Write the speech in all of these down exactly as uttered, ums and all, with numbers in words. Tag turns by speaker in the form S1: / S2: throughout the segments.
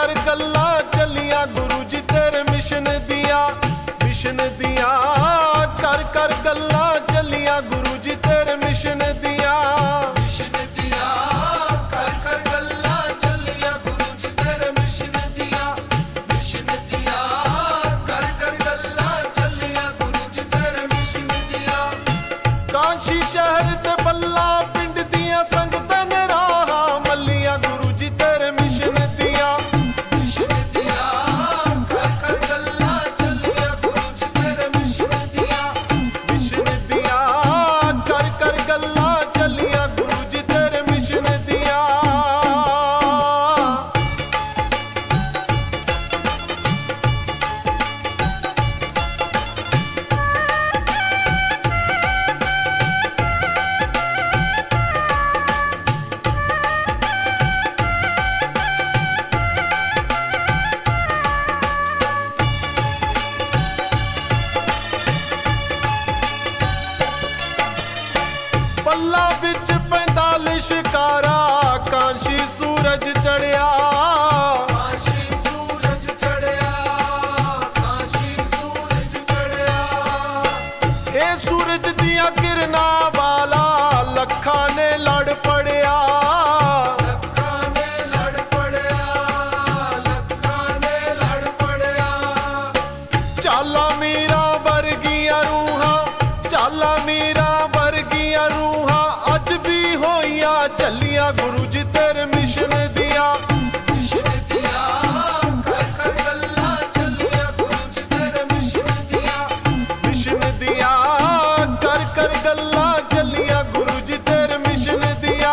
S1: कर गल्ला चलिया गुरु जी तेरे मिशन दिया, मिशन दिया कर कर गल्ला चलिया गुरु जी तेरे मिशन दिया, मिशन दिया कर कर गल्ला चलिया गुरु जी तेरे मिशन दिया, मिशन दिया कर कर गल्ला चलिया गुरु जी तेरे मिशन दिया। कांशी शहर ते बल्ला पिंड दिया संगतां ने राह मलिया गुरु जी तेरे मिशन दिया, मिशन दिया कर कर गल्ला चलिया गुरु जी तेरे मिशन दिया, मिशन दिया कर कर गल्ला चलिया गुरु जी तेरे मिशन दिया। पल्ला बिच पैंदा लिशकारा कांशी सूरज चढ़िया, कांशी सूरज चढ़िया, कांशी सूरज चढ़िया। ए सूरज दिया किरणा वाला लखा ने लड़ पड़िया, लखा ने लड़ पड़िया, लखा ने लड़ पड़िया। चाला मीरा वर्गिया रूहां, चाला मीरा वर्गिया रूहां अज भी होइया चलिया गुरु जी तेरे मिशन दिया, मिशन दिया कर कर गल्ला चलिया गुरु जी तेरे मिशन दिया, मिशन दिया कर कर गल्ला चलिया गुरु जी तेरे मिशन दिया।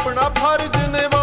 S1: अपना फर्ज निभा